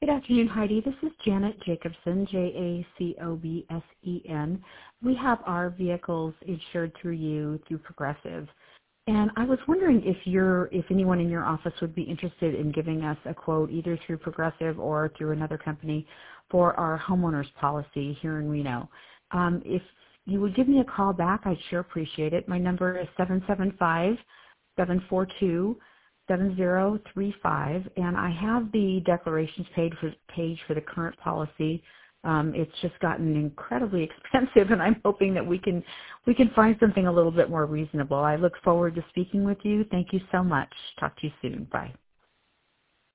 Good afternoon, Heidi. This is Janet Jacobson, Jacobsen. We have our vehicles insured through you through Progressive. And I was wondering if anyone in your office would be interested in giving us a quote either through Progressive or through another company for our homeowners policy here in Reno. If you would give me a call back, I'd sure appreciate it. My number is 775-742-7035, and I have the declarations page for the current policy. It's just gotten incredibly expensive, and I'm hoping that we can find something a little bit more reasonable. I look forward to speaking with you. Thank you so much. Talk to you soon. Bye.